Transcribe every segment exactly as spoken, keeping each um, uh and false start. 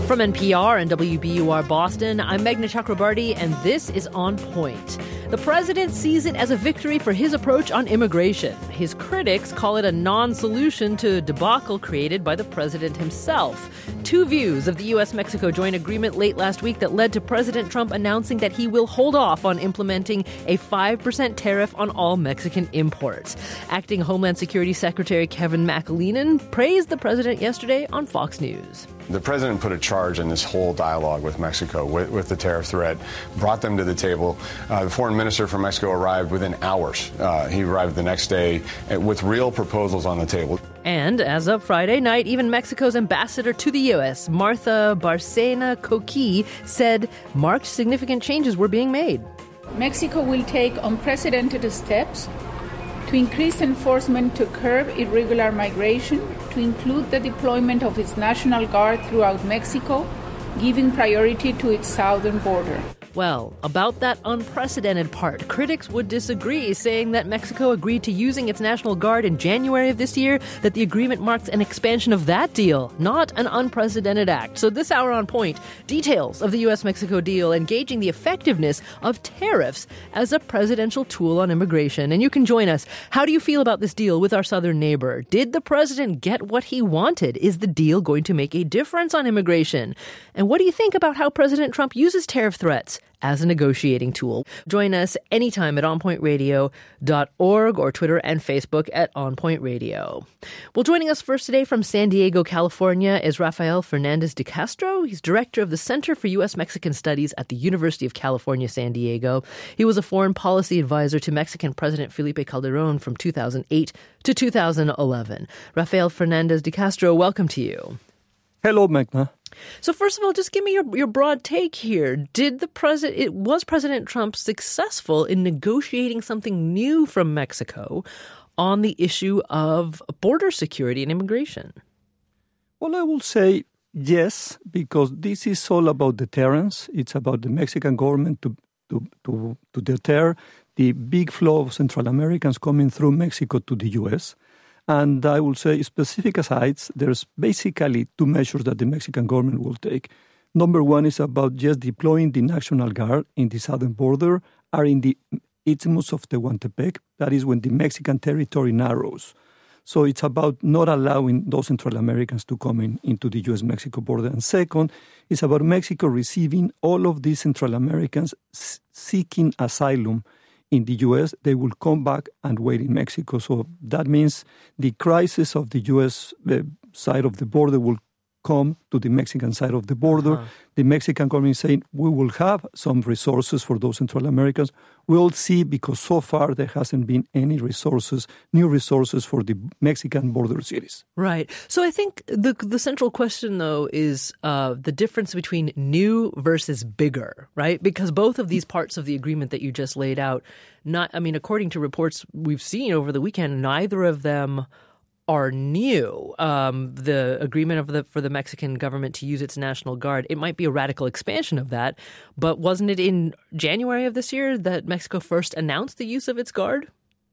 From N P R and W B U R Boston, I'm Meghna Chakrabarti, and this is On Point. The president sees it as a victory for his approach on immigration. His critics call it a non-solution to a debacle created by the president himself. Two views of the U S Mexico joint agreement late last week that led to President Trump announcing that he will hold off on implementing a five percent tariff on all Mexican imports. Acting Homeland Security Secretary Kevin McAleenan praised the president yesterday on Fox News. The president put a charge in this whole dialogue with Mexico with, with the tariff threat, brought them to the table. Uh, the foreign minister from Mexico arrived within hours. Uh, he arrived the next day with real proposals on the table. And as of Friday night, even Mexico's ambassador to the U S, Martha Bárcena Coqui, said marked significant changes were being made. Mexico will take unprecedented steps to increase enforcement to curb irregular migration, to include the deployment of its National Guard throughout Mexico, giving priority to its southern border. Well, about that unprecedented part, critics would disagree, saying that Mexico agreed to using its National Guard in January of this year, that the agreement marks an expansion of that deal, not an unprecedented act. So this hour on Point, details of the U S Mexico deal, engaging the effectiveness of tariffs as a presidential tool on immigration. And you can join us. How do you feel about this deal with our southern neighbor? Did the president get what he wanted? Is the deal going to make a difference on immigration? And what do you think about how President Trump uses tariff threats as a negotiating tool? Join us anytime at on point radio dot org or Twitter and Facebook at OnPoint Radio. Well, joining us first today from San Diego, California, is Rafael Fernandez de Castro. He's director of the Center for U S Mexican Studies at the University of California, San Diego. He was a foreign policy advisor to Mexican President Felipe Calderón from two thousand eight to two thousand eleven. Rafael Fernandez de Castro, welcome to you. Hello, Meghna. So first of all, just give me your, your broad take here. Did the president, it was President Trump successful in negotiating something new from Mexico on the issue of border security and immigration? Well, I will say yes, because this is all about deterrence. It's about the Mexican government to to to, to deter the big flow of Central Americans coming through Mexico to the U S. And I will say specific asides, there's basically two measures that the Mexican government will take. Number one is about just deploying the National Guard in the southern border or in the Istthmus of Tehuantepec. That is when the Mexican territory narrows. So it's about not allowing those Central Americans to come in into the U S Mexico border. And second, it's about Mexico receiving all of these Central Americans seeking asylum in the U S. They will come back and wait in Mexico. So that means the crisis of the U S uh, side of the border will come to the Mexican side of the border. Uh-huh. The Mexican government is saying, we will have some resources for those Central Americans. We'll see, because so far there hasn't been any resources, new resources for the Mexican border cities. Right. So I think the the central question, though, is uh, the difference between new versus bigger, right? Because both of these parts of the agreement that you just laid out, not, I mean, according to reports we've seen over the weekend, neither of them are new. Um, the agreement of the for the Mexican government to use its National Guard, it might be a radical expansion of that, but wasn't it in January of this year that Mexico first announced the use of its Guard?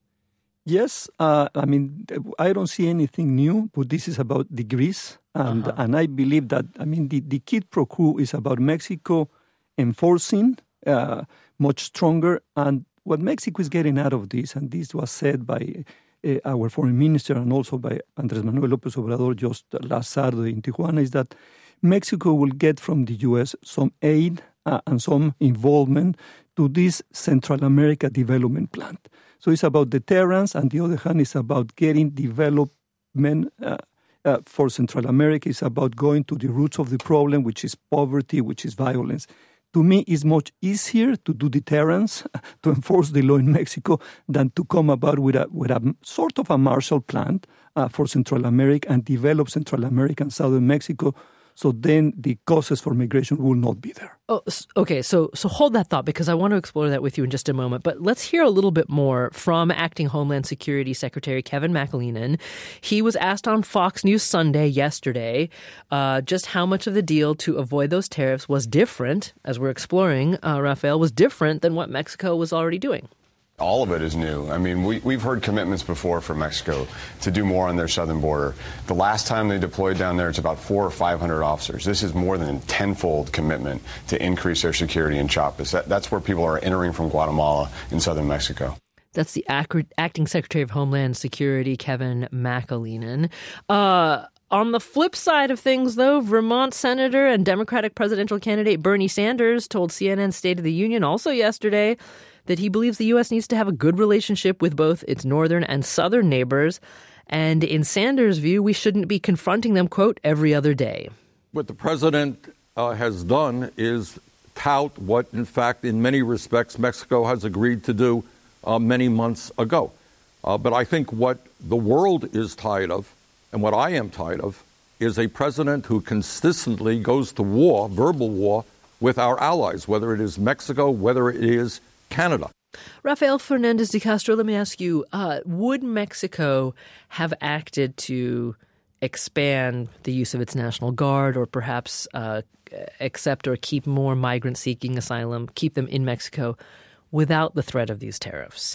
Yes. Uh, I mean, I don't see anything new, but this is about degrees. And, uh-huh. and I believe that, I mean, the, the quid pro quo is about Mexico enforcing uh, much stronger. And what Mexico is getting out of this, and this was said by Uh, our foreign minister and also by Andrés Manuel López Obrador just last Saturday in Tijuana, is that Mexico will get from the U S some aid uh, and some involvement to this Central America development plan. So it's about deterrence, and the other hand is about getting development uh, uh, for Central America. It's about going to the roots of the problem, which is poverty, which is violence. To me, it's much easier to do deterrence, to enforce the law in Mexico, than to come about with a, with a sort of a Marshall Plan uh, for Central America and develop Central America and southern Mexico. So then the causes for migration will not be there. Oh, okay. So so hold that thought, because I want to explore that with you in just a moment. But let's hear a little bit more from Acting Homeland Security Secretary Kevin McAleenan. He was asked on Fox News Sunday yesterday uh, just how much of the deal to avoid those tariffs was different, as we're exploring, uh, Rafael, was different than what Mexico was already doing. All of it is new. I mean, we, we've heard commitments before from Mexico to do more on their southern border. The last time they deployed down there, it's about four or five hundred officers. This is more than a tenfold commitment to increase their security in Chiapas. That, that's where people are entering from Guatemala in southern Mexico. That's the ac- acting Secretary of Homeland Security, Kevin McAleenan. Uh, on the flip side of things, though, Vermont Senator and Democratic presidential candidate Bernie Sanders told C N N's State of the Union also yesterday that he believes the U S needs to have a good relationship with both its northern and southern neighbors. And in Sanders' view, we shouldn't be confronting them, quote, every other day. What the president uh, has done is tout what, in fact, in many respects, Mexico has agreed to do uh, many months ago. Uh, but I think what the world is tired of, and what I am tired of, is a president who consistently goes to war, verbal war, with our allies, whether it is Mexico, whether it is Canada. Rafael Fernandez de Castro, let me ask you, uh, would Mexico have acted to expand the use of its National Guard or perhaps uh, accept or keep more migrants seeking asylum, keep them in Mexico without the threat of these tariffs?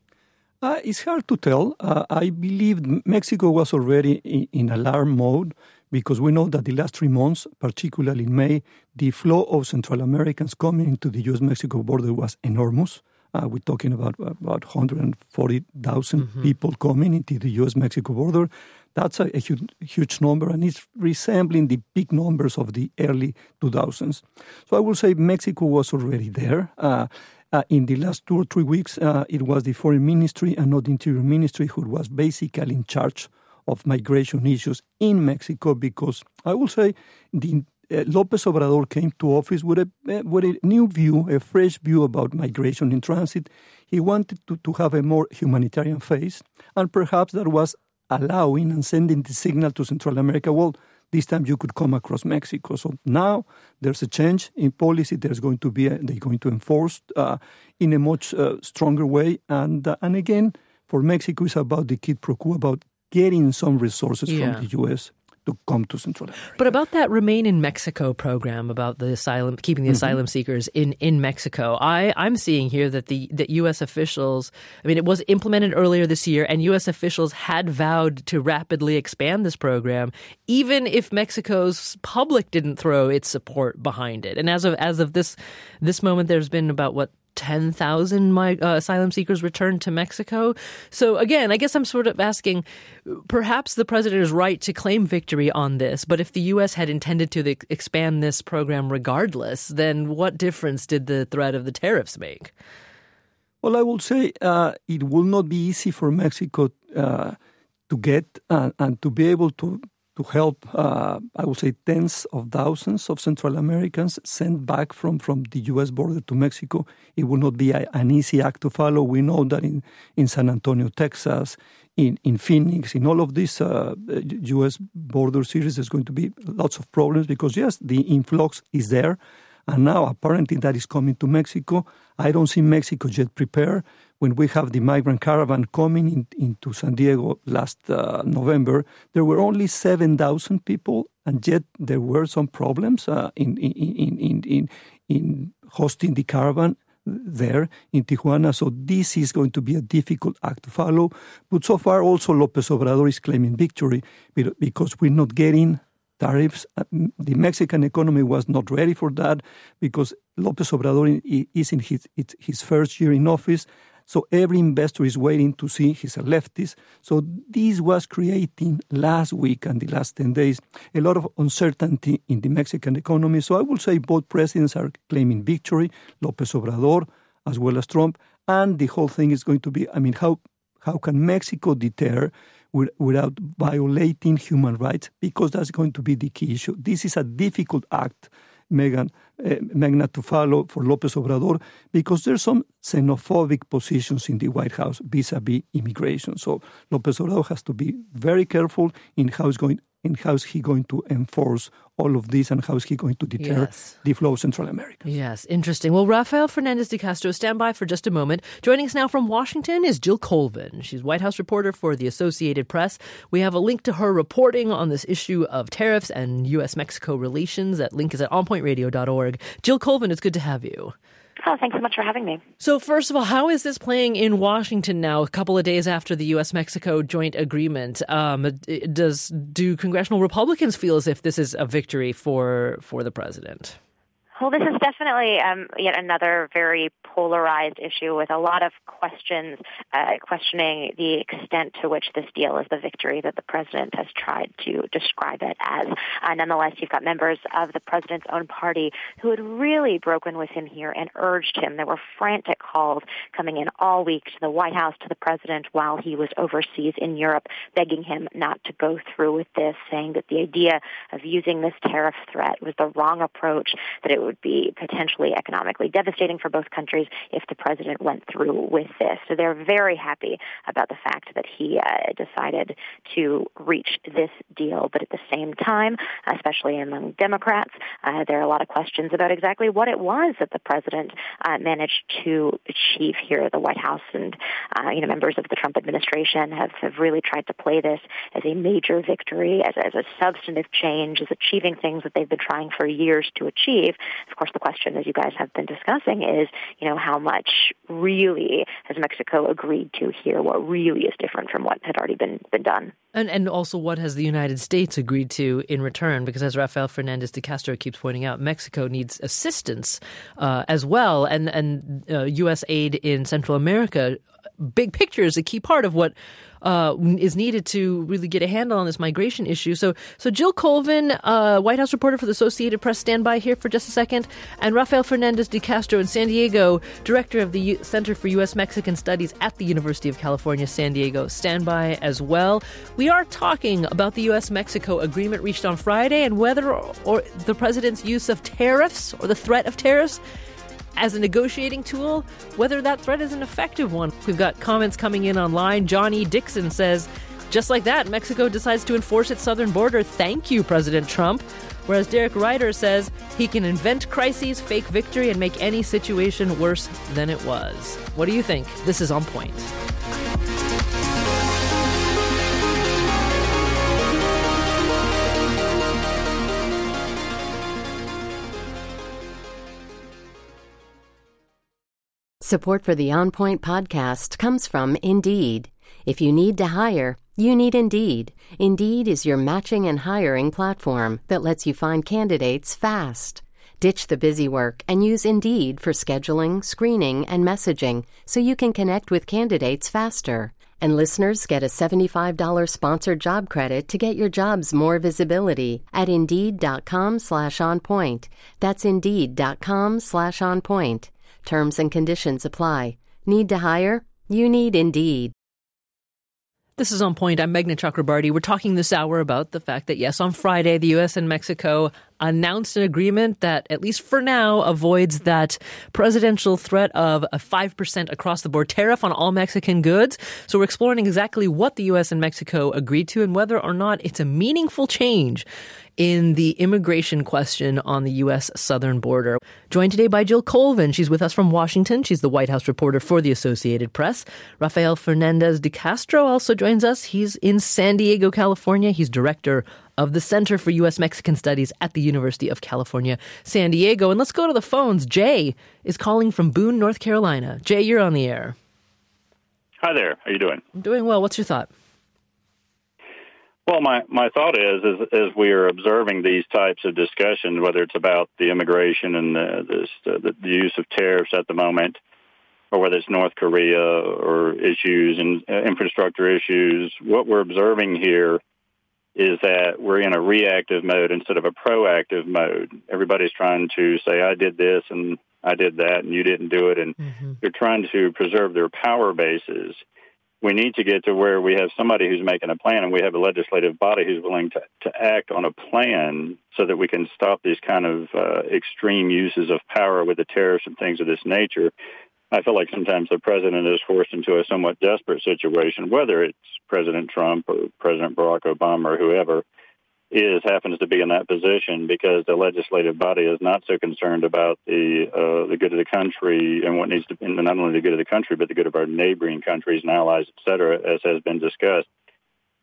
Uh, it's hard to tell. Uh, I believe Mexico was already in, in alarm mode because we know that the last three months, particularly in May, the flow of Central Americans coming into the U S Mexico border was enormous. Uh, we're talking about about one hundred forty thousand mm-hmm. people coming into the U S Mexico border. That's a, a huge, huge number, and it's resembling the big numbers of the early two thousands. So I will say Mexico was already there. Uh, uh, in the last two or three weeks, uh, it was the Foreign Ministry and not the Interior Ministry who was basically in charge of migration issues in Mexico, because I will say the uh, López Obrador came to office with a uh, with a new view, a fresh view about migration in transit. He wanted to, to have a more humanitarian face, and perhaps that was allowing and sending the signal to Central America, well, this time you could come across Mexico. So now there's a change in policy. There's going to be a, they're going to enforce uh, in a much uh, stronger way, and uh, and again for Mexico it's about the quid pro quo, about getting some resources yeah. from the U S to come to Central America. But about that Remain in Mexico program, about the asylum, keeping the mm-hmm. asylum seekers in, in Mexico, I, I'm seeing here that the that U S officials, I mean, it was implemented earlier this year, and U S officials had vowed to rapidly expand this program, even if Mexico's public didn't throw its support behind it. And as of as of this this moment, there's been about, what, ten thousand uh, asylum seekers returned to Mexico. So again, I guess I'm sort of asking, perhaps the president is right to claim victory on this, but if the U S had intended to the, expand this program regardless, then what difference did the threat of the tariffs make? Well, I will say uh, it will not be easy for Mexico uh, to get uh, and to be able to to help, uh, I would say, tens of thousands of Central Americans sent back from, from the U S border to Mexico. It will not be a, an easy act to follow. We know that in, in San Antonio, Texas, in, in Phoenix, in all of these uh, U S border cities, there's going to be lots of problems because, yes, the influx is there. And now, apparently, that is coming to Mexico. I don't see Mexico yet prepared. When we have the migrant caravan coming in, into San Diego last uh, November, there were only seven thousand people, and yet there were some problems uh, in, in, in, in, in hosting the caravan there in Tijuana. So this is going to be a difficult act to follow. But so far, also, López Obrador is claiming victory because we're not getting tariffs. The Mexican economy was not ready for that because López Obrador is in his, his first year in office. So every investor is waiting to see, he's a leftist. So this was creating last week and the last ten days a lot of uncertainty in the Mexican economy. So I will say both presidents are claiming victory, López Obrador as well as Trump. And the whole thing is going to be, I mean, how how can Mexico deter without violating human rights? Because that's going to be the key issue. This is a difficult act, Megan, uh, Magna, to follow for López Obrador because there's some xenophobic positions in the White House vis-a-vis immigration. So López Obrador has to be very careful in how he's going, in how is he going to enforce all of this and how is he going to deter yes. the flow of Central America. Yes, interesting. Well, Rafael Fernandez de Castro, stand by for just a moment. Joining us now from Washington is Jill Colvin. She's White House reporter for the Associated Press. We have a link to her reporting on this issue of tariffs and U S Mexico relations. That link is at on point radio dot org. Jill Colvin, it's good to have you. Oh, thanks so much for having me. So first of all, how is this playing in Washington now, a couple of days after the U S Mexico joint agreement? Um, does do congressional Republicans feel as if this is a victory for for the president? Well, this is definitely um, yet another very polarized issue with a lot of questions, uh, questioning the extent to which this deal is the victory that the president has tried to describe it as. Uh, nonetheless, you've got members of the president's own party who had really broken with him here and urged him. There were frantic calls coming in all week to the White House, to the president while he was overseas in Europe, begging him not to go through with this, saying that the idea of using this tariff threat was the wrong approach, that it would be potentially economically devastating for both countries if the president went through with this. So they're very happy about the fact that he uh, decided to reach this deal. But at the same time, especially among Democrats, uh, there are a lot of questions about exactly what it was that the president uh, managed to achieve here. The White House and uh, you know members of the Trump administration have, have really tried to play this as a major victory, as, as a substantive change, as achieving things that they've been trying for years to achieve. Of course, the question, as you guys have been discussing, is, you know, how much really has Mexico agreed to here? What really is different from what had already been, been done? And and also, what has the United States agreed to in return? Because as Rafael Fernandez de Castro keeps pointing out, Mexico needs assistance uh, as well. And, and uh, U S aid in Central America, big picture, is a key part of what Uh, is needed to really get a handle on this migration issue. So, so Jill Colvin, uh, White House reporter for the Associated Press, stand by here for just a second, and Rafael Fernandez de Castro in San Diego, director of the U- Center for U S Mexican Studies at the University of California, San Diego, stand by as well. We are talking about the U S Mexico agreement reached on Friday and whether or, or the president's use of tariffs or the threat of tariffs as a negotiating tool, whether that threat is an effective one. We've got comments coming in online. Johnny Dixon says, just like that, Mexico decides to enforce its southern border. Thank you, President Trump. Whereas Derek Ryder says he can invent crises, fake victory, and make any situation worse than it was. What do you think? This is On Point. Support for the On Point podcast comes from Indeed. If you need to hire, you need Indeed. Indeed is your matching and hiring platform that lets you find candidates fast. Ditch the busy work and use Indeed for scheduling, screening, and messaging so you can connect with candidates faster. And listeners get a seventy-five dollars sponsored job credit to get your jobs more visibility at Indeed.com slash on point. That's Indeed.com slash on point. Terms and conditions apply. Need to hire? You need Indeed. This is On Point. I'm Meghna Chakrabarti. We're talking this hour about the fact that, yes, on Friday, the U S and Mexico announced an agreement that, at least for now, avoids that presidential threat of a five percent across-the-board tariff on all Mexican goods. So we're exploring exactly what the U S and Mexico agreed to and whether or not it's a meaningful change in the immigration question on the U S southern border. Joined today by Jill Colvin. She's with us from Washington. She's the White House reporter for the Associated Press. Rafael Fernandez de Castro also joins us. He's in San Diego, California. He's director of the Center for U S Mexican Studies at the University of California, San Diego. And let's go to the phones. Jay is calling from Boone, North Carolina. Jay, you're on the air. Hi there. How you doing? I'm doing well. What's your thought? Well, my, my thought is, is, as we are observing these types of discussions, whether it's about the immigration and the, this, the, the use of tariffs at the moment, or whether it's North Korea or issues and uh, infrastructure issues, what we're observing here is that we're in a reactive mode instead of a proactive mode. Everybody's trying to say, I did this and I did that and you didn't do it, and mm-hmm. they're trying to preserve their power bases. We need to get to where we have somebody who's making a plan, and we have a legislative body who's willing to, to act on a plan so that we can stop these kind of uh, extreme uses of power with the tariffs and things of this nature. I feel like sometimes the president is forced into a somewhat desperate situation, whether it's President Trump or President Barack Obama or whoever is happens to be in that position, because the legislative body is not so concerned about the uh, the good of the country and what needs to, and not only the good of the country, but the good of our neighboring countries and allies, et cetera, as has been discussed.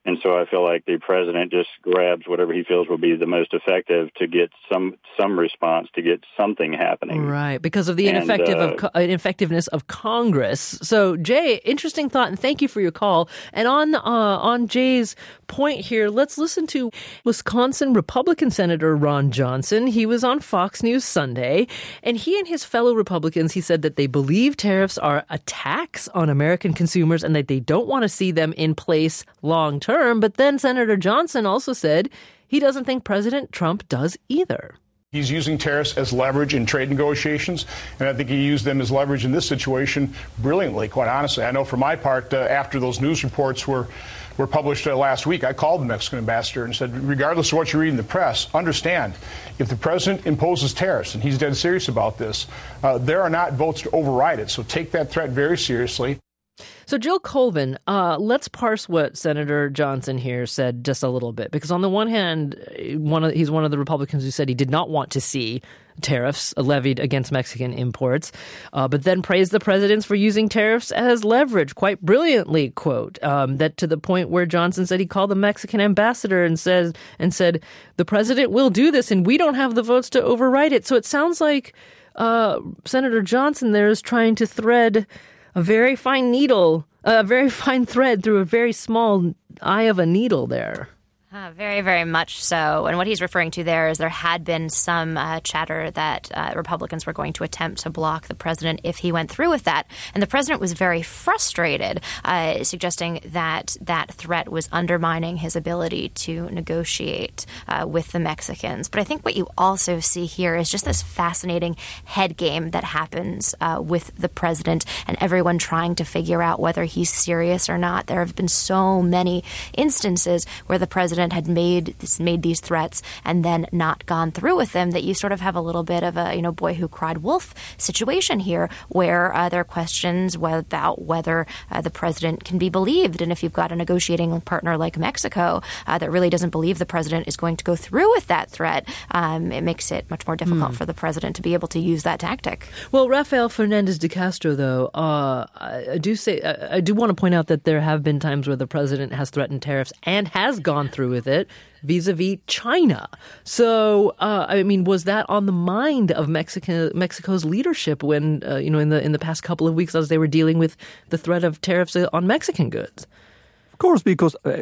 And so I feel like the president just grabs whatever he feels will be the most effective to get some some response, to get something happening. Right, because of the and, ineffective uh, of, ineffectiveness of Congress. So, Jay, interesting thought, and thank you for your call. And on uh, on Jay's point here, let's listen to Wisconsin Republican Senator Ron Johnson. He was on Fox News Sunday, and he and his fellow Republicans, he said that they believe tariffs are a tax on American consumers and that they don't want to see them in place long term. But then Senator Johnson also said he doesn't think President Trump does either. He's using tariffs as leverage in trade negotiations, and I think he used them as leverage in this situation brilliantly, quite honestly. I know for my part, uh, after those news reports were were published uh, last week, I called the Mexican ambassador and said, regardless of what you read in the press, understand, if the president imposes tariffs, and he's dead serious about this, uh, there are not votes to override it. So take that threat very seriously. So, Jill Colvin, uh, let's parse what Senator Johnson here said just a little bit, because on the one hand, one of, he's one of the Republicans who said he did not want to see tariffs levied against Mexican imports, uh, but then praised the presidents for using tariffs as leverage quite brilliantly, quote, um, that to the point where Johnson said he called the Mexican ambassador and said, and said, the president will do this and we don't have the votes to override it. So it sounds like uh, Senator Johnson there is trying to thread a very fine needle, a very fine thread through a very small eye of a needle there. Uh, very, very much so. And what he's referring to there is there had been some uh, chatter that uh, Republicans were going to attempt to block the president if he went through with that. And the president was very frustrated, uh, suggesting that that threat was undermining his ability to negotiate uh, with the Mexicans. But I think what you also see here is just this fascinating head game that happens uh, with the president and everyone trying to figure out whether he's serious or not. There have been so many instances where the president had made this, made these threats and then not gone through with them, that you sort of have a little bit of a, you know, boy who cried wolf situation here, where uh, there are questions about whether uh, the president can be believed. And if you've got a negotiating partner like Mexico uh, that really doesn't believe the president is going to go through with that threat, um, it makes it much more difficult mm. for the president to be able to use that tactic. Well, Rafael Fernandez de Castro, though, uh, I do say I do want to point out that there have been times where the president has threatened tariffs and has gone through with it vis-a-vis China. So, uh, I mean, was that on the mind of Mexico, Mexico's leadership when, uh, you know, in the in the past couple of weeks as they were dealing with the threat of tariffs on Mexican goods? Of course, because uh,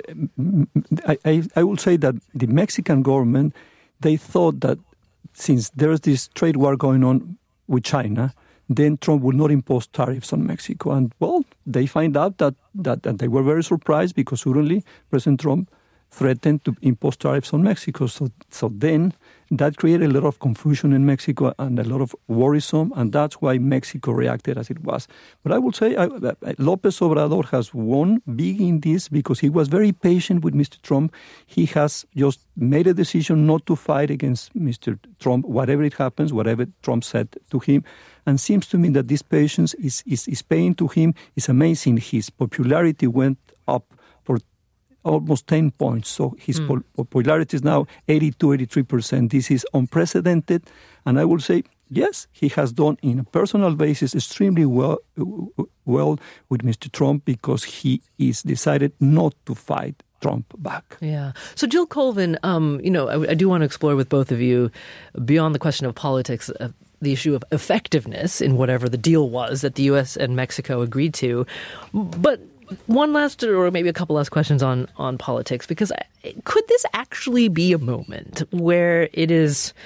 I, I, I will say that the Mexican government, they thought that since there's this trade war going on with China, then Trump will not impose tariffs on Mexico. And, well, they find out that, that, that they were very surprised because suddenly President Trump threatened to impose tariffs on Mexico. So so then that created a lot of confusion in Mexico and a lot of worrisome, and that's why Mexico reacted as it was. But I would say uh, López Obrador has won big in this because he was very patient with Mister Trump. He has just made a decision not to fight against Mister Trump, whatever it happens, whatever Trump said to him. And seems to me that this patience is, is, is paying to him. It's amazing. His popularity went up for almost ten points. So his mm. popularity is now eighty-two, eighty-three percent. This is unprecedented. And I will say, yes, he has done in a personal basis extremely well, well with Mister Trump because he is decided not to fight Trump back. Yeah. So, Jill Colvin, um, you know, I, I do want to explore with both of you, beyond the question of politics, uh, the issue of effectiveness in whatever the deal was that the U S and Mexico agreed to. But one last, or maybe a couple last questions on, on politics, because could this actually be a moment where it is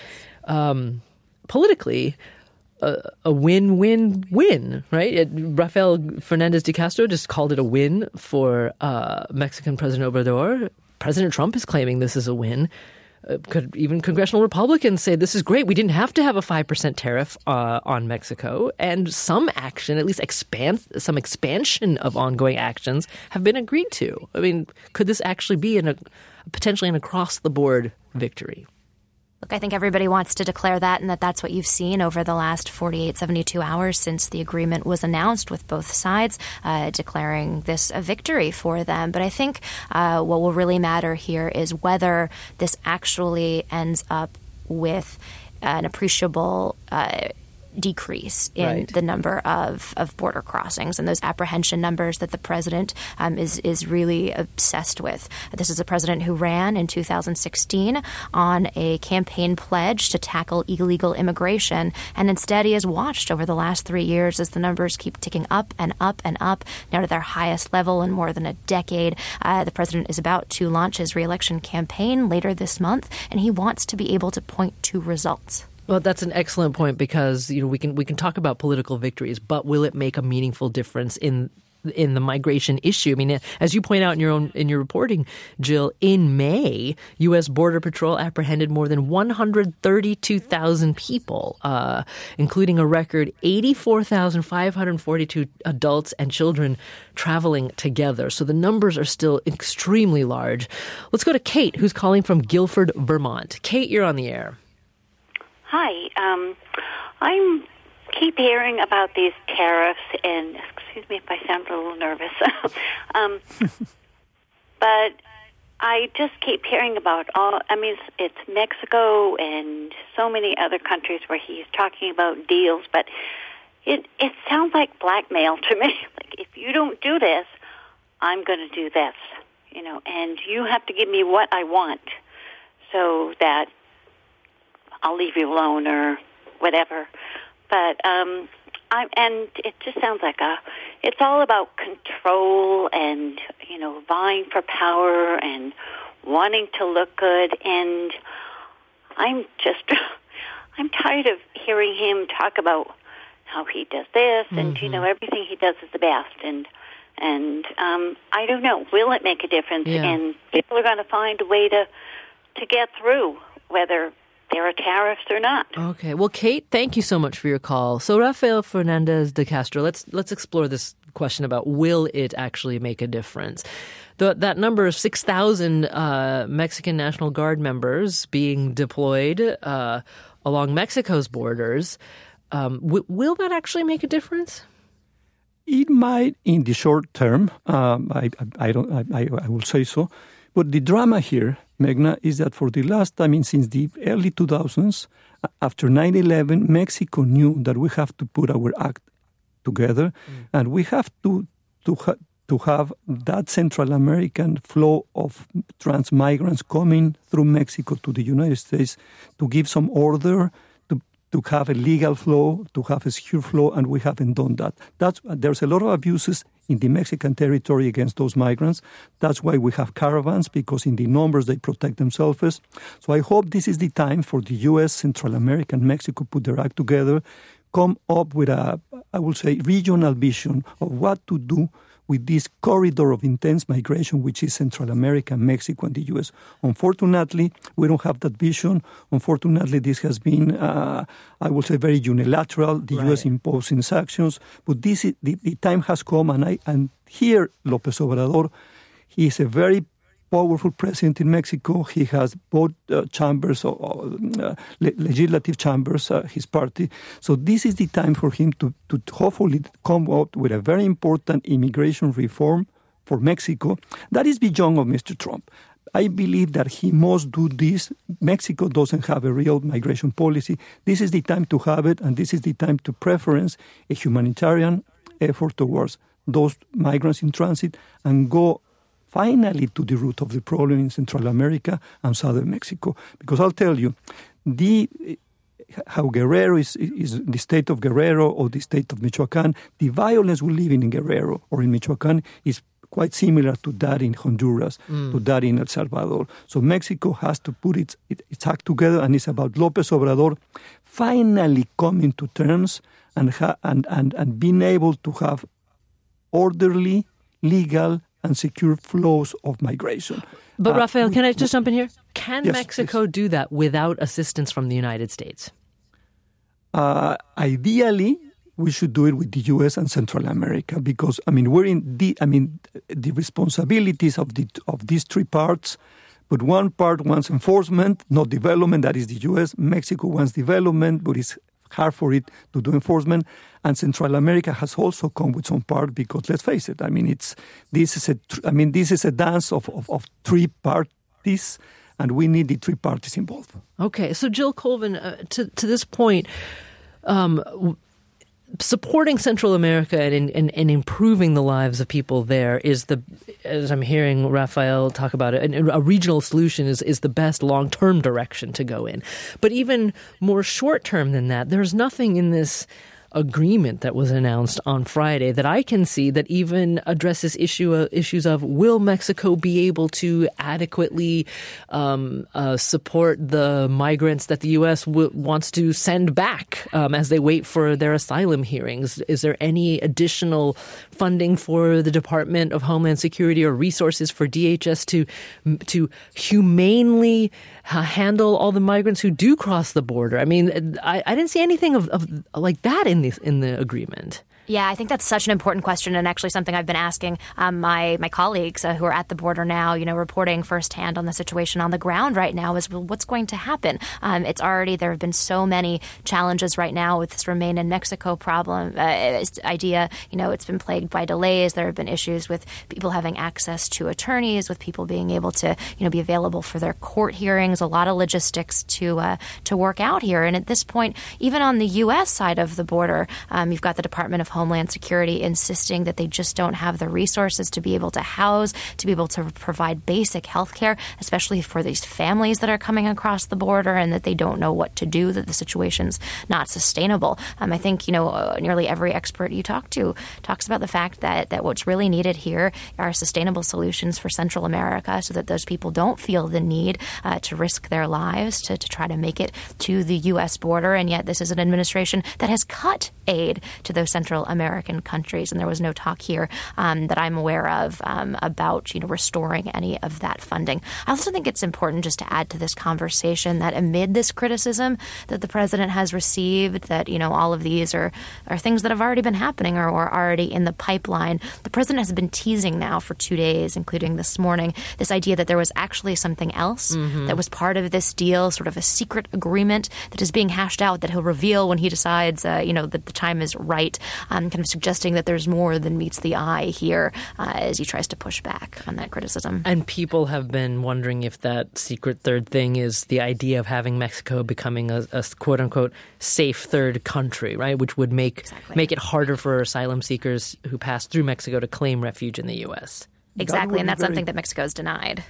um, politically a, a win-win-win, right? It, Rafael Fernandez de Castro just called it a win for uh, Mexican President Obrador. President Trump is claiming this is a win. Uh, could even congressional Republicans say this is great. We didn't have to have a five percent tariff uh, on Mexico, and some action, at least expand, some expansion of ongoing actions have been agreed to. I mean, could this actually be an, a potentially an across-the-board victory? Look, I think everybody wants to declare that, and that that's what you've seen over the last forty-eight, seventy-two hours since the agreement was announced, with both sides uh, declaring this a victory for them. But I think uh, what will really matter here is whether this actually ends up with an appreciable uh decrease in right. the number of, of border crossings and those apprehension numbers that the president um, is, is really obsessed with. This is a president who ran in two thousand sixteen on a campaign pledge to tackle illegal immigration, and instead he has watched over the last three years as the numbers keep ticking up and up and up, now to their highest level in more than a decade. Uh, the president is about to launch his re-election campaign later this month, and he wants to be able to point to results. Well, that's an excellent point, because you know we can we can talk about political victories, but will it make a meaningful difference in in the migration issue? I mean, as you point out in your own in your reporting, Jill, in May, U S Border Patrol apprehended more than one hundred thirty-two thousand people, uh, including a record eighty-four thousand five hundred forty-two adults and children traveling together. So the numbers are still extremely large. Let's go to Kate, who's calling from Guilford, Vermont. Kate, you're on the air. Hi. Um, I'm keep hearing about these tariffs, and excuse me if I sound a little nervous, um, but I just keep hearing about all, I mean, it's, it's Mexico and so many other countries where he's talking about deals, but it, it sounds like blackmail to me. Like, if you don't do this, I'm going to do this, you know, and you have to give me what I want so that I'll leave you alone or whatever. But um, I and it just sounds like a. It's all about control and, you know, vying for power and wanting to look good. And I'm just, I'm tired of hearing him talk about how he does this and mm-hmm. you know everything he does is the best. And and um, I don't know. Will it make a difference? Yeah. And people are going to find a way to to get through, whether there are tariffs or not. Okay. Well, Kate, thank you so much for your call. So, Rafael Fernandez de Castro, let's let's explore this question about will it actually make a difference? The, that number of six thousand uh, Mexican National Guard members being deployed uh, along Mexico's borders, um, w- will that actually make a difference? It might in the short term. Um, I, I, I don't. I, I will say so. But the drama here, Meghna, is that for the last, I mean, since the early two thousands, after nine eleven, Mexico knew that we have to put our act together, mm. and we have to to ha- to have that Central American flow of trans migrants coming through Mexico to the United States to give some order, to to have a legal flow, to have a secure flow, and we haven't done that. That's there's a lot of abuses in the Mexican territory against those migrants. That's why we have caravans, because in the numbers they protect themselves. So I hope this is the time for the U S, Central America, and Mexico put their act together, come up with a, I would say, regional vision of what to do with this corridor of intense migration, which is Central America, Mexico, and the U S. Unfortunately, we don't have that vision. Unfortunately, this has been, uh, I would say, very unilateral, the right. U S imposing sanctions. But this is, the, the time has come, and I and here, López Obrador, he is a very powerful president in Mexico. He has both uh, chambers, uh, uh, legislative chambers, uh, his party. So this is the time for him to, to hopefully come out with a very important immigration reform for Mexico that is beyond of Mister Trump. I believe that he must do this. Mexico doesn't have a real migration policy. This is the time to have it, and this is the time to preference a humanitarian effort towards those migrants in transit and go finally to the root of the problem in Central America and southern Mexico. Because I'll tell you, the how Guerrero is, is the state of Guerrero or the state of Michoacán, the violence we live in in Guerrero or in Michoacán is quite similar to that in Honduras, mm. to that in El Salvador. So Mexico has to put its, its act together, and it's about López Obrador finally coming to terms and, ha- and, and, and being able to have orderly, legal, and secure flows of migration. But, uh, Rafael, can I just jump in here? Can yes, Mexico please. do that without assistance from the United States? Uh, ideally, we should do it with the U S and Central America because, I mean, we're in the, I mean, the responsibilities of the of these three parts, but one part wants enforcement, not development, that is the U S. Mexico wants development, but it's hard for it to do enforcement. And Central America has also come with some part because, let's face it, I mean, it's this is a, I mean, this is a dance of, of, of three parties, and we need the three parties involved. Okay, so Jill Colvin, uh, to to this point, um, supporting Central America and, and, and improving the lives of people there is the, as I'm hearing Rafael talk about it, a regional solution is, is the best long-term direction to go in. But even more short-term than that, there's nothing in this agreement that was announced on Friday that I can see that even addresses issue uh, issues of will Mexico be able to adequately um, uh, support the migrants that the U S w- wants to send back um, as they wait for their asylum hearings. Is there any additional funding for the Department of Homeland Security or resources for D H S to to humanely uh, handle all the migrants who do cross the border? I mean, I, I didn't see anything of, of like that in the in the agreement. Yeah, I think that's such an important question, and actually something I've been asking um, my my colleagues uh, who are at the border now, you know, reporting firsthand on the situation on the ground right now is, well, what's going to happen? Um, it's already, there have been so many challenges right now with this Remain in Mexico problem uh, idea. You know, it's been plagued by delays. There have been issues with people having access to attorneys, with people being able to, you know, be available for their court hearings, a lot of logistics to uh, to work out here. And at this point, even on the U S side of the border, um, you've got the Department of Homeland Security insisting that they just don't have the resources to be able to house, to be able to provide basic health care, especially for these families that are coming across the border and that they don't know what to do, that the situation's not sustainable. Um, I think, you know, uh, nearly every expert you talk to talks about the fact that, that what's really needed here are sustainable solutions for Central America so that those people don't feel the need uh, to risk their lives to, to try to make it to the U S border. And yet this is an administration that has cut aid to those Central American countries, and there was no talk here um, that I'm aware of um, about, you know, restoring any of that funding. I also think it's important just to add to this conversation that amid this criticism that the president has received, that, you know, all of these are, are things that have already been happening or, or already in the pipeline, the president has been teasing now for two days, including this morning, this idea that there was actually something else mm-hmm. that was part of this deal, sort of a secret agreement that is being hashed out that he'll reveal when he decides, uh, you know, that the time is right, um, kind of suggesting that there's more than meets the eye here uh, as he tries to push back on that criticism. And people have been wondering if that secret third thing is the idea of having Mexico becoming a, a quote-unquote safe third country, right, which would make exactly. make it harder for asylum seekers who pass through Mexico to claim refuge in the U S. Exactly, that and that's very... something that Mexico has denied.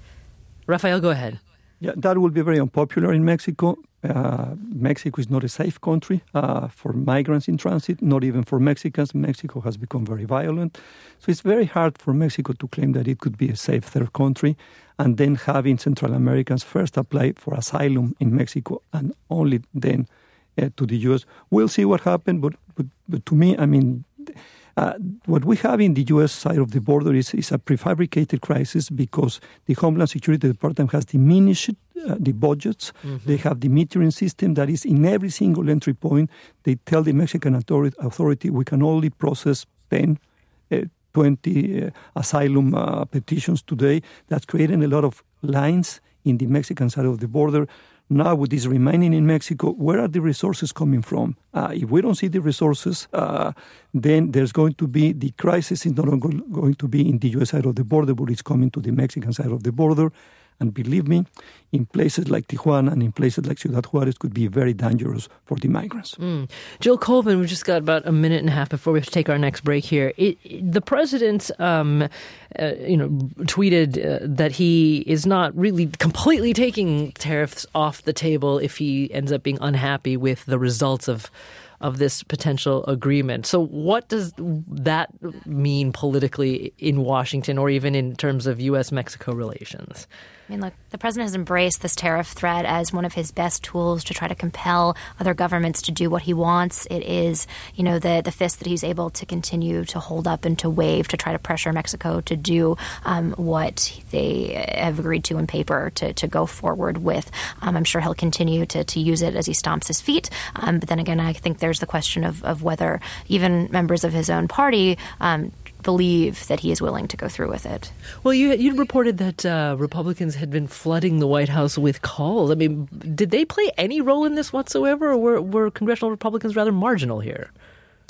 Rafael, go ahead. Yeah, that will be very unpopular in Mexico. Uh, Mexico is not a safe country uh, for migrants in transit, not even for Mexicans. Mexico has become very violent. So it's very hard for Mexico to claim that it could be a safe third country and then having Central Americans first apply for asylum in Mexico and only then uh, to the U S. We'll see what happens, but, but, but to me, I mean, Uh, what we have in the U S side of the border is, is a prefabricated crisis because the Homeland Security Department has diminished uh, the budgets. Mm-hmm. They have the metering system that is in every single entry point. They tell the Mexican authority, authority we can only process ten, uh, twenty uh, asylum uh, petitions today. That's creating a lot of lines in the Mexican side of the border. Now, with this remaining in Mexico, where are the resources coming from? Uh, if we don't see the resources, uh, then there's going to be, the crisis is not going to be in the U S side of the border, but it's coming to the Mexican side of the border. And believe me, in places like Tijuana and in places like Ciudad Juarez could be very dangerous for the migrants. Mm. Jill Colvin, we've just got about a minute and a half before we have to take our next break here. It, it, the president, um, uh, you know, tweeted uh, that he is not really completely taking tariffs off the table if he ends up being unhappy with the results of of this potential agreement. So what does that mean politically in Washington or even in terms of U S Mexico relations? I mean, look, the president has embraced this tariff threat as one of his best tools to try to compel other governments to do what he wants. It is, you know, the, the fist that he's able to continue to hold up and to wave to try to pressure Mexico to do um, what they have agreed to in paper to, to go forward with. Um, I'm sure he'll continue to, to use it as he stomps his feet. Um, but then again, I think there's the question of, of whether even members of his own party um, believe that he is willing to go through with it. Well, you you reported that uh, Republicans had been flooding the White House with calls. I mean, did they play any role in this whatsoever, or were, were congressional Republicans rather marginal here?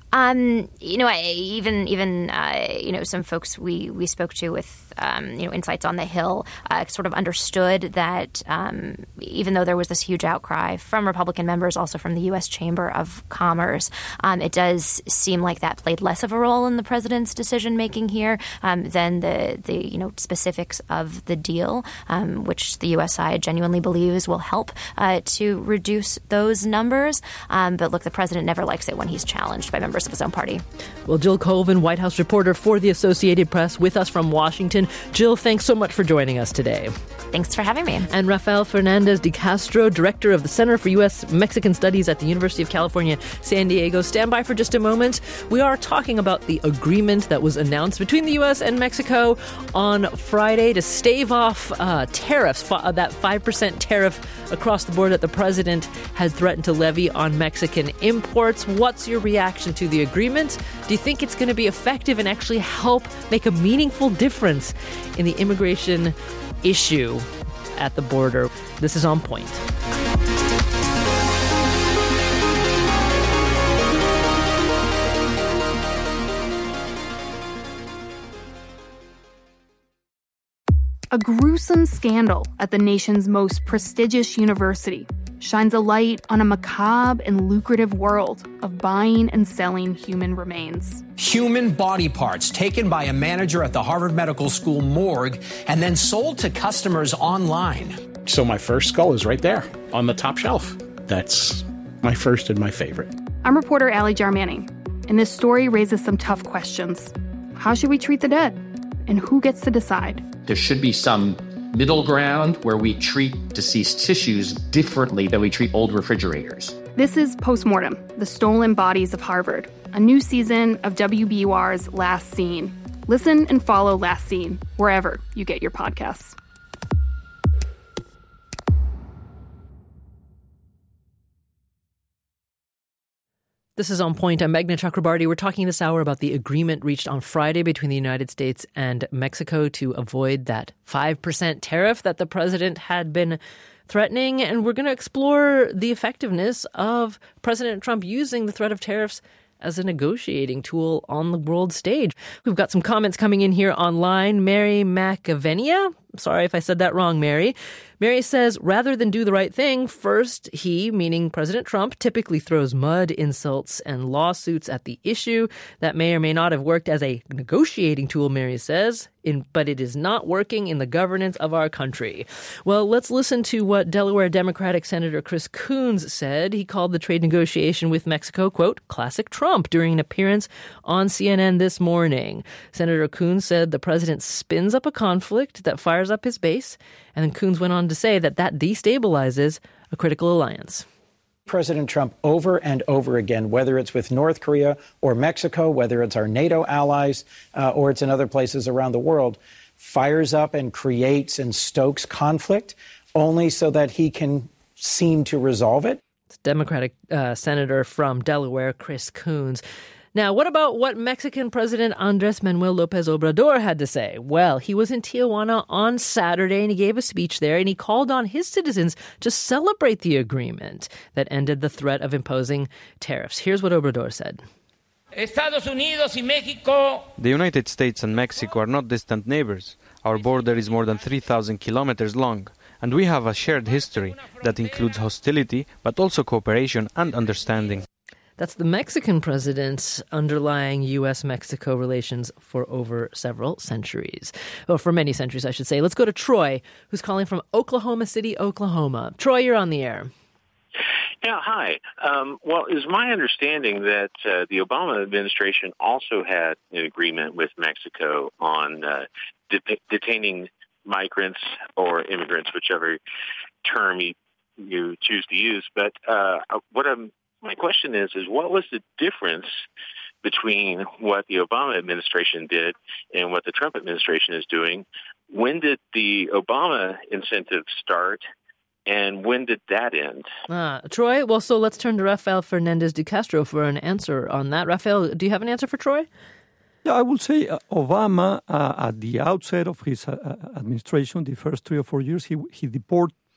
Um, you know, I, even even uh, you know, some folks we, we spoke to with um, you know, Insights on the Hill uh, sort of understood that um, even though there was this huge outcry from Republican members, also from the U S Chamber of Commerce, um, it does seem like that played less of a role in the president's decision making here um, than the the you know specifics of the deal, um, which the U S side genuinely believes will help uh, to reduce those numbers. Um, but look, the president never likes it when he's challenged by members of his own party. Well, Jill Colvin, White House reporter for the Associated Press, with us from Washington. Jill, thanks so much for joining us today. Thanks for having me. And Rafael Fernandez de Castro, director of the Center for U S Mexican Studies at the University of California, San Diego. Stand by for just a moment. We are talking about the agreement that was announced between the U S and Mexico on Friday to stave off uh, tariffs, uh, that five percent tariff across the board that the president had threatened to levy on Mexican imports. What's your reaction to the agreement? Do you think it's going to be effective and actually help make a meaningful difference in the immigration issue at the border? This is On Point. A gruesome scandal at the nation's most prestigious university shines a light on a macabre and lucrative world of buying and selling human remains. Human body parts taken by a manager at the Harvard Medical School morgue and then sold to customers online. So my first skull is right there on the top shelf. That's my first and my favorite. I'm reporter Allie Jarmanning, and this story raises some tough questions. How should we treat the dead? And who gets to decide? There should be some middle ground where we treat deceased tissues differently than we treat old refrigerators. This is Postmortem, the Stolen Bodies of Harvard, a new season of W B U R's Last Scene. Listen and follow Last Scene wherever you get your podcasts. This is On Point. I'm Meghna Chakrabarty. We're talking this hour about the agreement reached on Friday between the United States and Mexico to avoid that five percent tariff that the president had been threatening. And we're going to explore the effectiveness of President Trump using the threat of tariffs as a negotiating tool on the world stage. We've got some comments coming in here online. Mary McAvenia, sorry if I said that wrong, Mary. Mary says, rather than do the right thing, first he, meaning President Trump, typically throws mud, insults, and lawsuits at the issue. That may or may not have worked as a negotiating tool, Mary says, in, but it is not working in the governance of our country. Well, let's listen to what Delaware Democratic Senator Chris Coons said. He called the trade negotiation with Mexico, quote, classic Trump, during an appearance on C N N this morning. Senator Coons said the president spins up a conflict that fires up his base, and then Coons went on to say that that destabilizes a critical alliance. President Trump over and over again, whether it's with North Korea or Mexico, whether it's our NATO allies uh, or it's in other places around the world, fires up and creates and stokes conflict only so that he can seem to resolve it. It's Democratic uh, Senator from Delaware, Chris Coons. Now, what about what Mexican President Andrés Manuel López Obrador had to say? Well, he was in Tijuana on Saturday and he gave a speech there and he called on his citizens to celebrate the agreement that ended the threat of imposing tariffs. Here's what Obrador said. Estados Unidos y México. The United States and Mexico are not distant neighbors. Our border is more than three thousand kilometers long, and we have a shared history that includes hostility, but also cooperation and understanding. That's the Mexican president underlying U S Mexico relations for over several centuries. Well, for many centuries, I should say. Let's go to Troy, who's calling from Oklahoma City, Oklahoma. Troy, you're on the air. Yeah, hi. Um, well, it's my understanding that uh, the Obama administration also had an agreement with Mexico on uh, de- detaining migrants or immigrants, whichever term you, you choose to use. But uh, what I'm My question is, is what was the difference between what the Obama administration did and what the Trump administration is doing? When did the Obama incentive start, and when did that end? Uh, Troy, well, so let's turn to Rafael Fernandez de Castro for an answer on that. Rafael, do you have an answer for Troy? Yeah, I would say uh, Obama, uh, at the outset of his uh, administration, the first three or four years, he, he deport,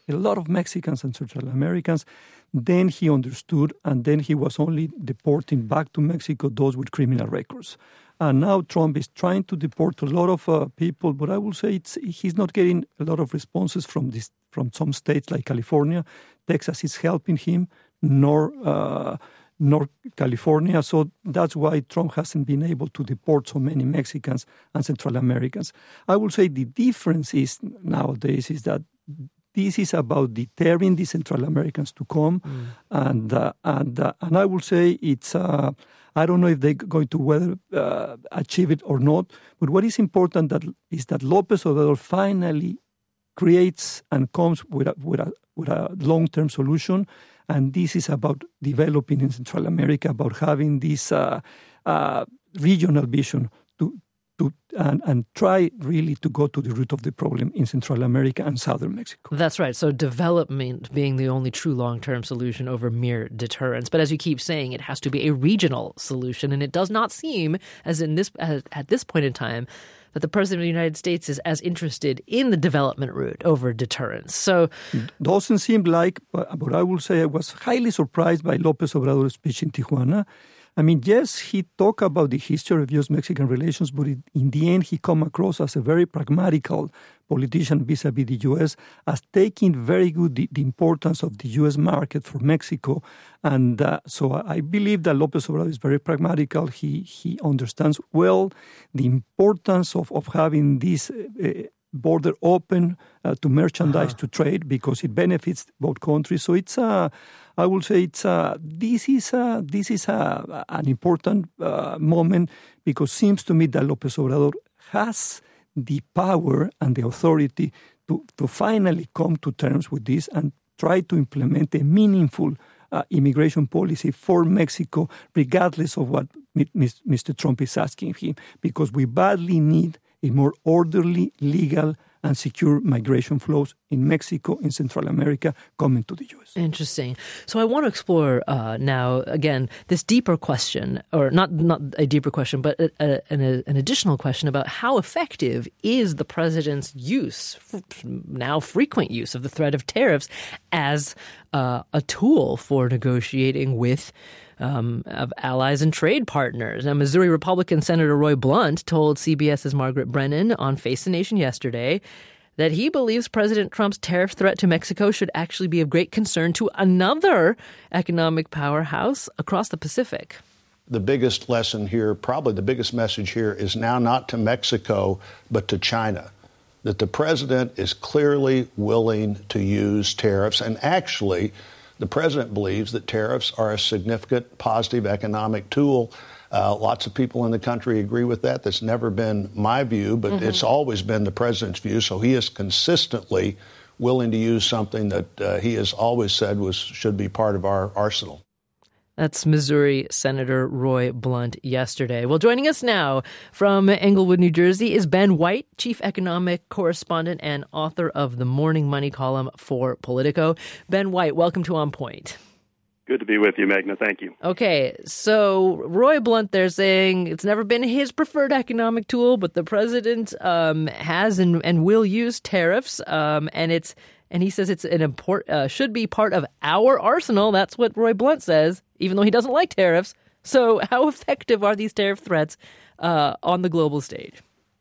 a lot of Mexicans and Central Americans. Then he understood, and then he was only deporting back to Mexico those with criminal records. And now Trump is trying to deport a lot of uh, people, but I will say it's, he's not getting a lot of responses from this from some states like California. Texas is helping him, nor uh, nor California. So that's why Trump hasn't been able to deport so many Mexicans and Central Americans. I will say the difference is nowadays is that this is about deterring the Central Americans to come, mm. and uh, and uh, and I will say it's. Uh, I don't know if they're going to whether uh, achieve it or not. But what is important that is that López Obrador finally creates and comes with a, with a, with a long-term solution. And this is about developing in Central America, about having this uh, uh, regional vision to to and, and try really to go to the root of the problem in Central America and southern Mexico. That's right. So development being the only true long-term solution over mere deterrence. But as you keep saying, it has to be a regional solution. And it does not seem, as in this as, at this point in time, that the President of the United States is as interested in the development route over deterrence. So it doesn't seem like, but, but I will say I was highly surprised by López Obrador's speech in Tijuana. I mean, yes, he talked about the history of U S-Mexican relations, but it, in the end, he come across as a very pragmatical politician vis-a-vis the U S, as taking very good the, the importance of the U S market for Mexico. And uh, so I believe that López Obrador is very pragmatical. He he understands well the importance of, of having this uh, border open uh, to merchandise, uh-huh. to trade, because it benefits both countries. So it's a... Uh, I will say it's uh, this is uh, this is uh, an important uh, moment, because it seems to me that López Obrador has the power and the authority to, to finally come to terms with this and try to implement a meaningful uh, immigration policy for Mexico, regardless of what Mister Trump is asking him, because we badly need a more orderly, legal, and secure migration flows in Mexico, in Central America, coming to the U S. Interesting. So I want to explore uh, now, again, this deeper question, or not not a deeper question, but a, a, an, a, an additional question about how effective is the president's use, now frequent use, of the threat of tariffs as uh, a tool for negotiating with Um, of allies and trade partners. Now, Missouri Republican Senator Roy Blunt told CBS's Margaret Brennan on Face the Nation yesterday that he believes President Trump's tariff threat to Mexico should actually be of great concern to another economic powerhouse across the Pacific. The biggest lesson here, probably the biggest message here, is now not to Mexico, but to China. That the president is clearly willing to use tariffs, and actually the president believes that tariffs are a significant positive economic tool. Uh, lots of people in the country agree with that. That's never been my view, but mm-hmm. it's always been the president's view. So he is consistently willing to use something that uh, he has always said was should be part of our arsenal. That's Missouri Senator Roy Blunt yesterday. Well, joining us now from Englewood, New Jersey is Ben White, Chief Economic Correspondent and author of the Morning Money column for Politico. Ben White, welcome to On Point. Good to be with you, Magna. Thank you. Okay, so Roy Blunt, they're saying it's never been his preferred economic tool, but the president um, has and, and will use tariffs, um, and it's And he says it's an import uh, should be part of our arsenal. That's what Roy Blunt says, even though he doesn't like tariffs. So how effective are these tariff threats uh, on the global stage?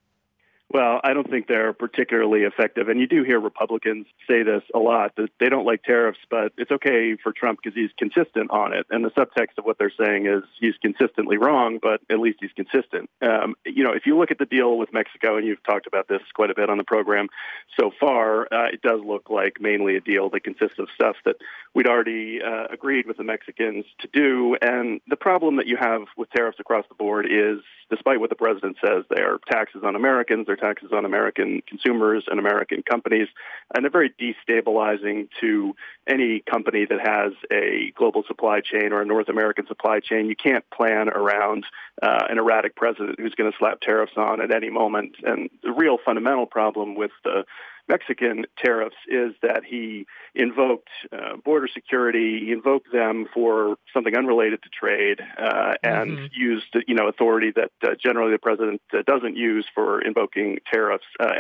Well, I don't think they're particularly effective. And you do hear Republicans say this a lot, that they don't like tariffs, but it's okay for Trump because he's consistent on it. And the subtext of what they're saying is he's consistently wrong, but at least he's consistent. Um, you know, if you look at the deal with Mexico, and you've talked about this quite a bit on the program so far, uh, it does look like mainly a deal that consists of stuff that we'd already uh, agreed with the Mexicans to do. And the problem that you have with tariffs across the board is, despite what the president says, they are taxes on Americans, they're taxes on American consumers and American companies, and they're very destabilizing to any company that has a global supply chain or a North American supply chain. You can't plan around uh, an erratic president who's going to slap tariffs on at any moment. And the real fundamental problem with the Mexican tariffs is that he invoked uh, border security, he invoked them for something unrelated to trade, uh, and mm-hmm. used, you know, authority that uh, generally the president uh, doesn't use for invoking tariffs. Uh, and the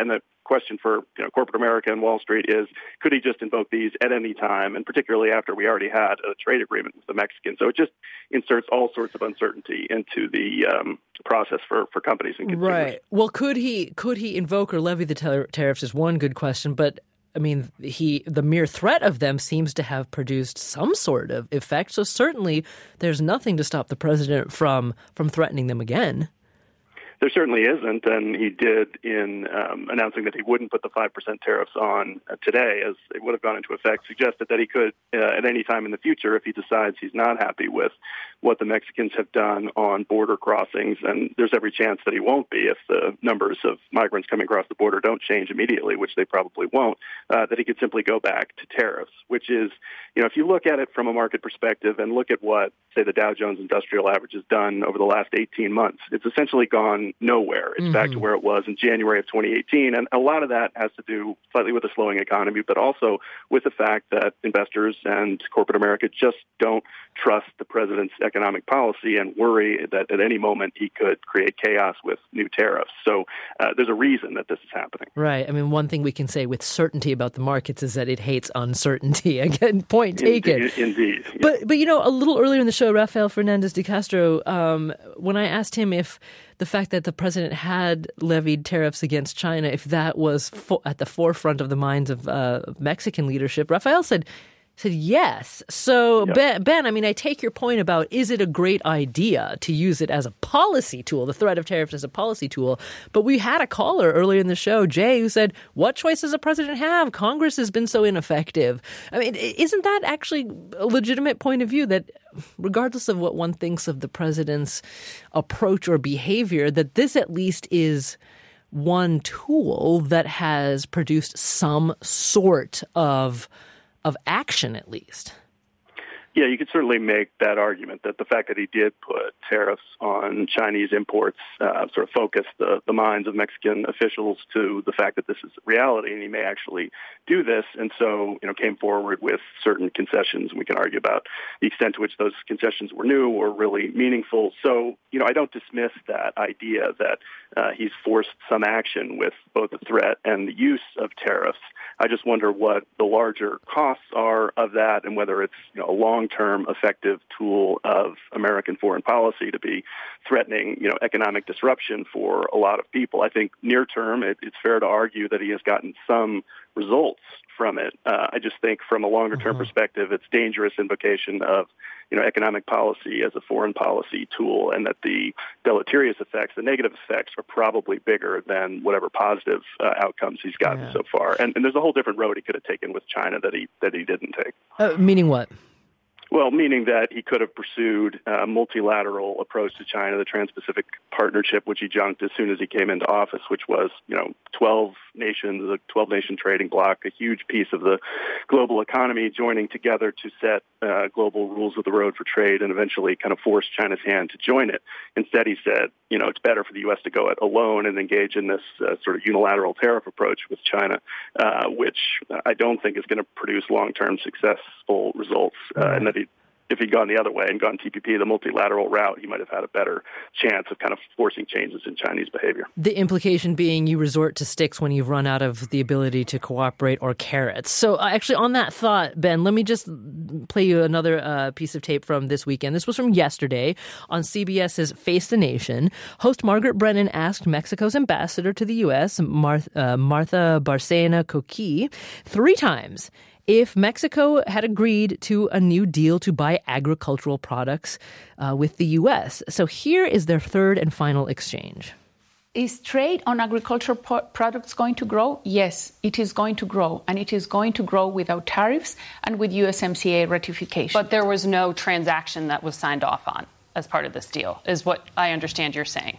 question for you know, corporate America and Wall Street is, could he just invoke these at any time, and particularly after we already had a trade agreement with the Mexicans? So it just inserts all sorts of uncertainty into the um, process for, for companies and consumers. Right. Well, could he could he invoke or levy the tar- tariffs is one good question, but I mean, he the mere threat of them seems to have produced some sort of effect. So certainly there's nothing to stop the president from from threatening them again. There certainly isn't, and he did in um, announcing that he wouldn't put the five percent tariffs on uh, today, as it would have gone into effect, suggested that he could uh, at any time in the future, if he decides he's not happy with what the Mexicans have done on border crossings, and there's every chance that he won't be if the numbers of migrants coming across the border don't change immediately, which they probably won't, uh, that he could simply go back to tariffs, which is, you know, if you look at it from a market perspective and look at what, say, the Dow Jones Industrial Average has done over the last eighteen months, it's essentially gone nowhere. It's mm-hmm. back to where it was in January of twenty eighteen. And a lot of that has to do slightly with a slowing economy, but also with the fact that investors and corporate America just don't trust the president's economic policy and worry that at any moment he could create chaos with new tariffs. So uh, there's a reason that this is happening. Right. I mean, one thing we can say with certainty about the markets is that it hates uncertainty. Again, point taken. Indeed. Indeed. Yeah. But, but, you know, a little earlier in the show, Rafael Fernandez de Castro, um, when I asked him if the fact that the president had levied tariffs against China, if that was fo- at the forefront of the minds of uh, Mexican leadership, Rafael said, said yes. So, yep. Ben, Ben, I mean, I take your point about, is it a great idea to use it as a policy tool, the threat of tariffs as a policy tool? But we had a caller earlier in the show, Jay, who said, what choice does a president have? Congress has been so ineffective. I mean, isn't that actually a legitimate point of view, that regardless of what one thinks of the president's approach or behavior, that this at least is one tool that has produced some sort of of action, at least? Yeah, you could certainly make that argument that the fact that he did put tariffs on Chinese imports uh, sort of focused the, the minds of Mexican officials to the fact that this is reality and he may actually do this, and so, you know, came forward with certain concessions. And we can argue about the extent to which those concessions were new or really meaningful. So, you know, I don't dismiss that idea that uh, he's forced some action with both the threat and the use of tariffs. I just wonder what the larger costs are of that, and whether it's, you know, a long-term effective tool of American foreign policy to be threatening, you know, economic disruption for a lot of people. I think near term, it, it's fair to argue that he has gotten some results from it. Uh, I just think from a longer-term mm-hmm. perspective, it's dangerous invocation of, you know, economic policy as a foreign policy tool, and that the deleterious effects, the negative effects, are probably bigger than whatever positive uh, outcomes he's gotten yeah. so far. And, and there's a whole different road he could have taken with China that he that he didn't take. Uh, meaning what? Well, meaning that he could have pursued a multilateral approach to China, the Trans-Pacific Partnership, which he junked as soon as he came into office, which was, you know, twelve nations, a twelve-nation trading bloc, a huge piece of the global economy joining together to set uh, global rules of the road for trade and eventually kind of force China's hand to join it. Instead, he said, you know, it's better for the U S to go it alone and engage in this uh, sort of unilateral tariff approach with China, uh, which I don't think is going to produce long-term successful results, uh, and that he if he'd gone the other way and gone T P P, the multilateral route, he might have had a better chance of kind of forcing changes in Chinese behavior. The implication being you resort to sticks when you've run out of the ability to cooperate, or carrots. So uh, actually on that thought, Ben, let me just play you another uh, piece of tape from this weekend. This was from yesterday on CBS's Face the Nation. Host Margaret Brennan asked Mexico's ambassador to the U S, Marth- uh, Martha Bárcena Coqui, three times if Mexico had agreed to a new deal to buy agricultural products uh, with the U S. So here is their third and final exchange. Is trade on agricultural po- products going to grow? Yes, it is going to grow, and it is going to grow without tariffs and with U S M C A ratification. But there was no transaction that was signed off on as part of this deal, is what I understand you're saying.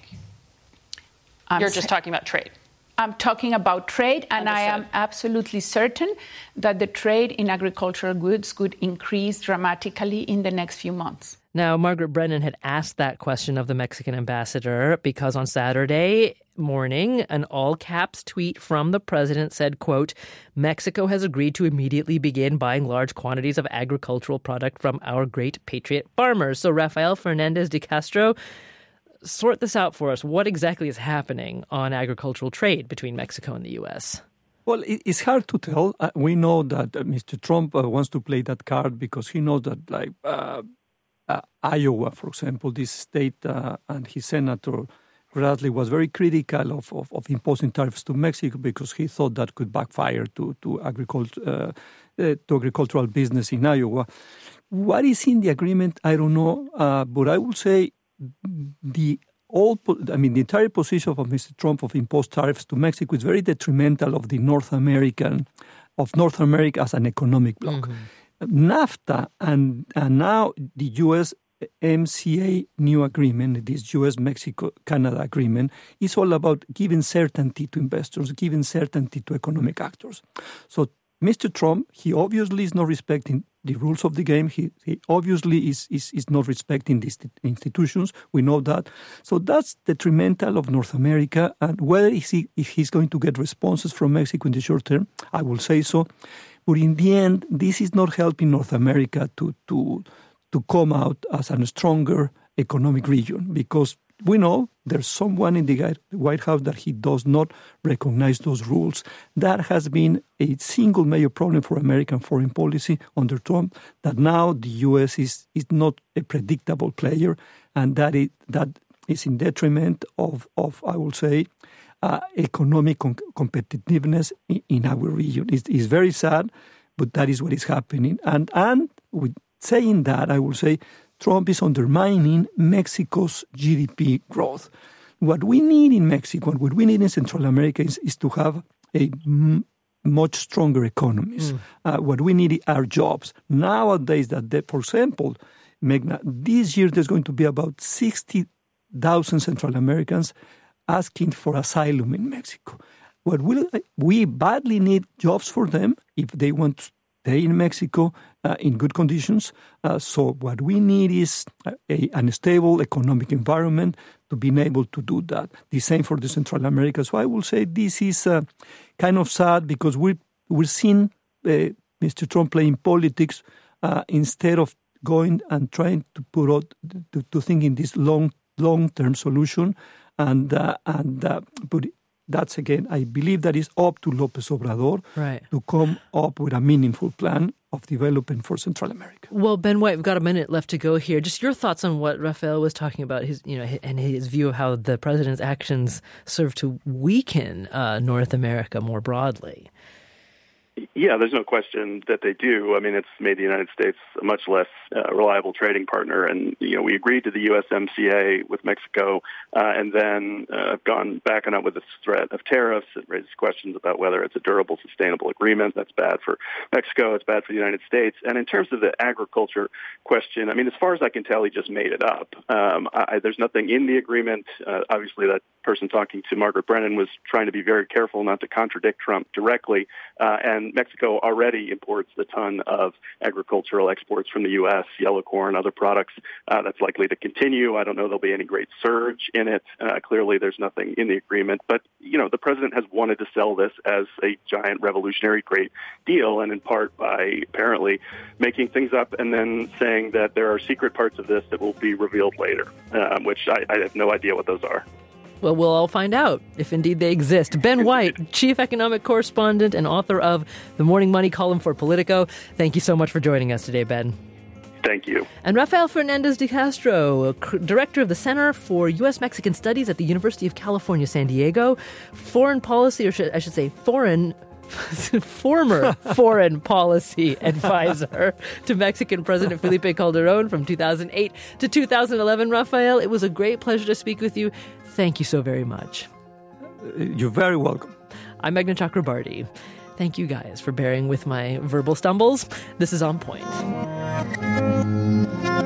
I'm you're just sa- talking about trade. I'm talking about trade, and Understood. I am absolutely certain that the trade in agricultural goods could increase dramatically in the next few months. Now, Margaret Brennan had asked that question of the Mexican ambassador because on Saturday morning, an all-caps tweet from the president said, quote, Mexico has agreed to immediately begin buying large quantities of agricultural product from our great patriot farmers. So Rafael Fernandez de Castro, sort this out for us. What exactly is happening on agricultural trade between Mexico and the U S? Well, it's hard to tell. Uh, we know that uh, Mister Trump uh, wants to play that card because he knows that, like, uh, uh, Iowa, for example, this state uh, and his senator, Grassley, was very critical of, of, of imposing tariffs to Mexico because he thought that could backfire to, to, agricult, uh, uh, to agricultural business in Iowa. What is in the agreement, I don't know, uh, but I would say the All, I mean, the entire position of Mister Trump of imposed tariffs to Mexico is very detrimental of the North American, of North America as an economic bloc. Mm-hmm. NAFTA and, and now the U S M C A new agreement, this U S Mexico-Canada agreement, is all about giving certainty to investors, giving certainty to economic actors. So Mister Trump, he obviously is not respecting the rules of the game. He, he obviously is, is, is not respecting these institutions. We know that. So that's detrimental of North America. And whether he, if he's going to get responses from Mexico in the short term, I will say so. But in the end, this is not helping North America to, to, to come out as a stronger economic region, because we know there's someone in the White House that he does not recognize those rules. That has been a single major problem for American foreign policy under Trump, that now the U S is, is not a predictable player, and that it, that is in detriment of, of I will say, uh, economic com- competitiveness in, in our region. It's, it's very sad, but that is what is happening. And, and with saying that, I will say, Trump is undermining Mexico's G D P growth. What we need in Mexico and what we need in Central America is, is to have a m- much stronger economies. Mm. Uh, what we need are jobs. Nowadays, that they, for example, Megna, this year there's going to be about sixty thousand Central Americans asking for asylum in Mexico. What we, we badly need jobs for them if they want to stay in Mexico uh, in good conditions. Uh, so what we need is a, a, a stable economic environment to be able to do that. The same for the Central America. So I will say this is uh, kind of sad because we, we're seeing uh, Mister Trump playing politics uh, instead of going and trying to put out, to, to think in this long, long-term solution. And, uh, and uh, but that's, again, I believe that is up to López Obrador right. to come up with a meaningful plan of development for Central America. Well, Ben White, we've got a minute left to go here. Just your thoughts on what Rafael was talking about, his, you know, and his view of how the president's actions serve to weaken uh, North America more broadly. Yeah, there's no question that they do. I mean, it's made the United States a much less uh, reliable trading partner. And, you know, we agreed to the U S M C A with Mexico uh, and then uh, gone back and up with this threat of tariffs. It raises questions about whether it's a durable, sustainable agreement. That's bad for Mexico. It's bad for the United States. And in terms of the agriculture question, I mean, as far as I can tell, he just made it up. Um, I, there's nothing in the agreement. Uh, obviously, that person talking to Margaret Brennan was trying to be very careful not to contradict Trump directly. Uh, and Mexico already imports a ton of agricultural exports from the U S, yellow corn, other products. Uh, that's likely to continue. I don't know there'll be any great surge in it. Uh, clearly, there's nothing in the agreement. But, you know, the president has wanted to sell this as a giant revolutionary great deal, and in part by apparently making things up and then saying that there are secret parts of this that will be revealed later, uh, which I, I have no idea what those are. Well, we'll all find out if indeed they exist. Ben White, Chief Economic Correspondent and author of the Morning Money column for Politico. Thank you so much for joining us today, Ben. Thank you. And Rafael Fernandez de Castro, Director of the Center for U S Mexican Studies at the University of California, San Diego, foreign policy, or should, I should say foreign former foreign policy advisor to Mexican President Felipe Calderón from two thousand eight to two thousand eleven. Rafael, it was a great pleasure to speak with you. Thank you so very much. You're very welcome. I'm Meghna Chakrabarti. Thank you guys for bearing with my verbal stumbles. This is On Point.